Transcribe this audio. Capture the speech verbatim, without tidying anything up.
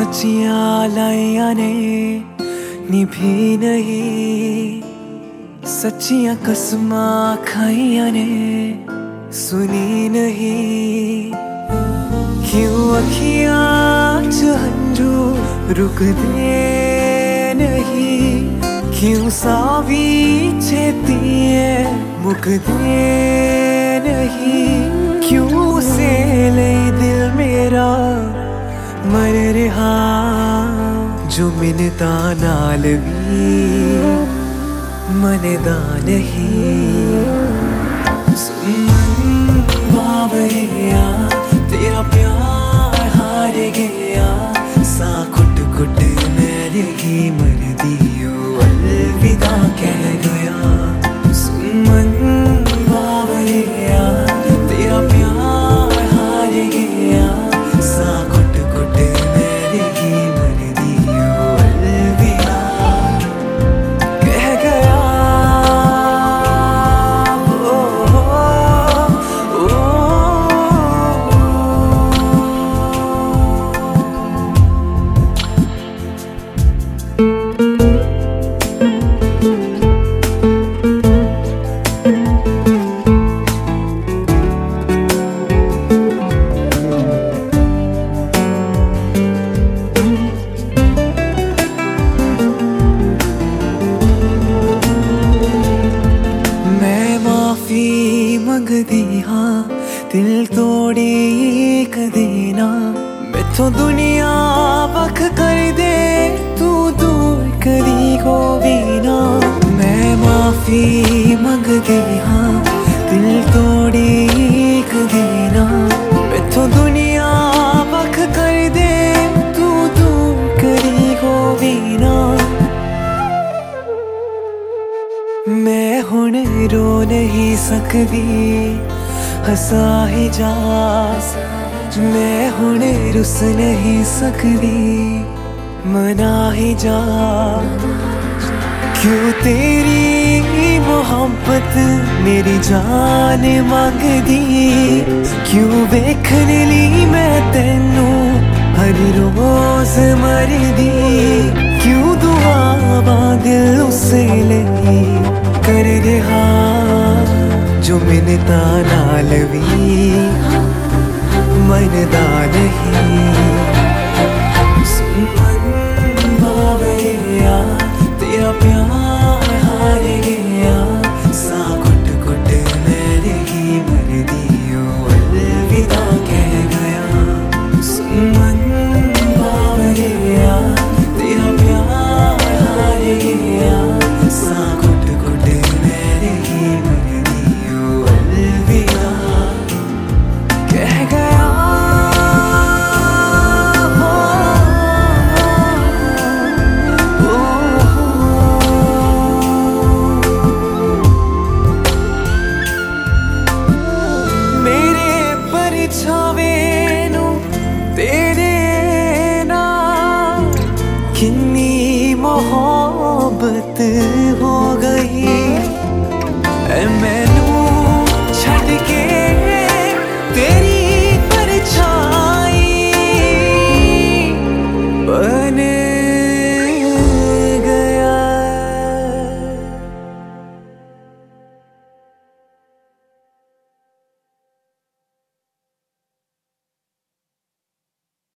सच्चियां लाइयां ने निभी नहीं, सच्चियां कसमां खाइयां ने सुनी नहीं। क्यों अखियां च हंझू रुकदे नहीं, क्यों सावी छेतिए मुकदे नहीं। क्यों से ले दिल मेरा मर रहा, जो मिन्नता नाल भी मनदा नहीं। सुन बावैया तेरा प्यार हार गया, सा कुट कुट मेरे ही मर दियो अलविदा कह गया। सुन बावैया तेरा प्यार हार गया, सा कुट कुट मेरे ही मर दियो अलविदा कह गया। ओ, ओ, ओ, मंगदी हाँ दिल तोड़ी कदे ना, मैथों दुनिया वख कर दे तू दूर कदी होवी ना। मैं माफी मंगदी हाँ दिल तोड़ी कदे ना, मैथों दुनिया वख कर दे तू दूर कदी होवी ना। मैं हुण रो नहीं सकदी हसा ही जा, मैं हुण रुस नहीं सकदी मना ही जा। क्यों तेरी मोहब्बत मेरी जान मंगदी, क्यों वेखने ली मैं तेनू हर रोज मरदी। क्यों दुआवां दिल उसे लगी कर रहा, जो मिन्नता नाल भी मनदा नहीं। सुन बावैया तेरा प्यार हार गया, सा कुट कुट मेरे ही मर दियो अलविदा कह गया। सुन बावैया तेरा प्यार हार गया, सा कुट कुट मेरे ही मर दियो अलविदा कह गया। मेरे परछावे नू तेरे नाल किन्नी मोहब्बत हो गई, मैनू छड़ के तेरी परछाई बने